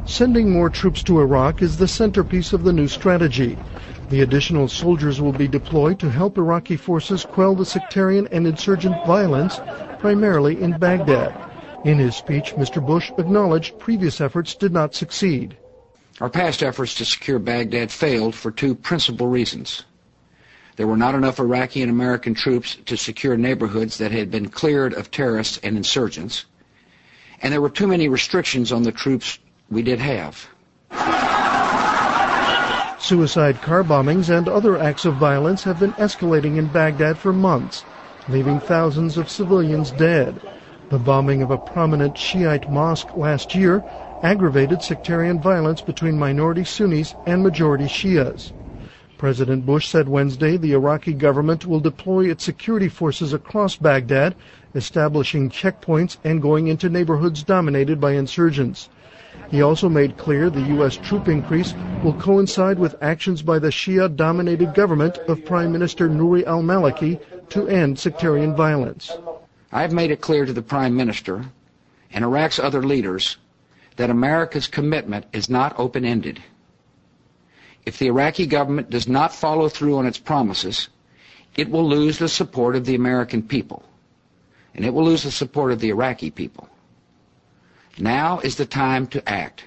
Sending more troops to Iraq is the centerpiece of the new strategy. The additional soldiers will be deployed to help Iraqi forces quell the sectarian and insurgent violence, primarily in Baghdad. In his speech, Mr. Bush acknowledged previous efforts did not succeed. Our past efforts to secure Baghdad failed for two principal reasons. There were not enough Iraqi and American troops to secure neighborhoods that had been cleared of terrorists and insurgents, and there were too many restrictions on the troops we did have. Suicide car bombings and other acts of violence have been escalating in Baghdad for months, leaving thousands of civilians dead. The bombing of a prominent Shiite mosque last year aggravated sectarian violence between minority Sunnis and majority Shias. President Bush said Wednesday the Iraqi government will deploy its security forces across Baghdad, establishing checkpoints and going into neighborhoods dominated by insurgents. He also made clear the U.S. troop increase will coincide with actions by the Shia-dominated government of Prime Minister Nouri al-Maliki to end sectarian violence. I have made it clear to the Prime Minister and Iraq's other leaders that America's commitment is not open-ended. If the Iraqi government does not follow through on its promises, it will lose the support of the American people, and it will lose the support of the Iraqi people. Now is the time to act.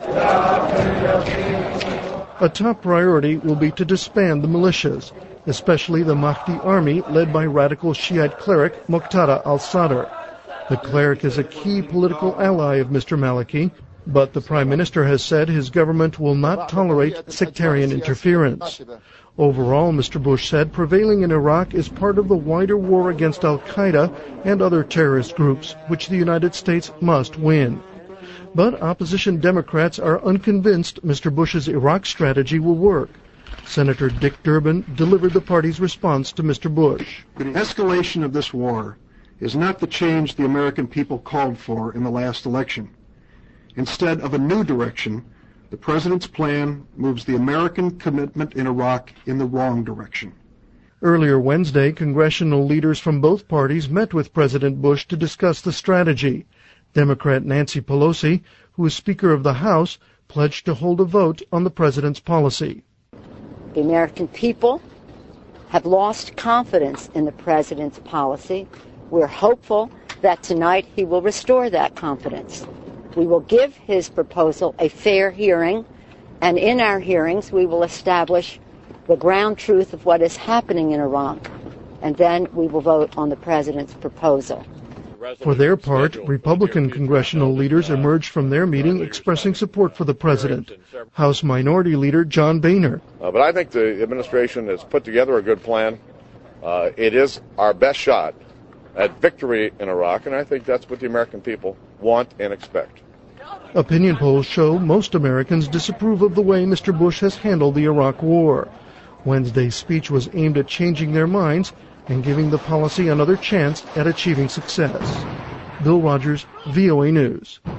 A top priority will be to disband the militias, especially the Mahdi army led by radical Shiite cleric Muqtada al-Sadr. The cleric is a key political ally of Mr. Maliki, but the Prime Minister has said his government will not tolerate sectarian interference. Overall, Mr. Bush said, prevailing in Iraq is part of the wider war against al-Qaeda and other terrorist groups, which the United States must win. But opposition Democrats are unconvinced Mr. Bush's Iraq strategy will work. Senator Dick Durbin delivered the party's response to Mr. Bush. The escalation of this war is not the change the American people called for in the last election. Instead of a new direction, the President's plan moves the American commitment in Iraq in the wrong direction. Earlier Wednesday, congressional leaders from both parties met with President Bush to discuss the strategy. Democrat Nancy Pelosi, who is Speaker of the House, pledged to hold a vote on the President's policy. The American people have lost confidence in the President's policy. We're hopeful that tonight he will restore that confidence. We will give his proposal a fair hearing, and in our hearings we will establish the ground truth of what is happening in Iraq, and then we will vote on the President's proposal. For their part, Republican congressional leaders emerged from their meeting expressing support for the President. House Minority Leader John Boehner. But I think the administration has put together a good plan. It is our best shot at victory in Iraq, and I think that's what the American people want and expect. Opinion polls show most Americans disapprove of the way Mr. Bush has handled the Iraq war. Wednesday's speech was aimed at changing their minds and giving the policy another chance at achieving success. Bill Rogers, VOA News.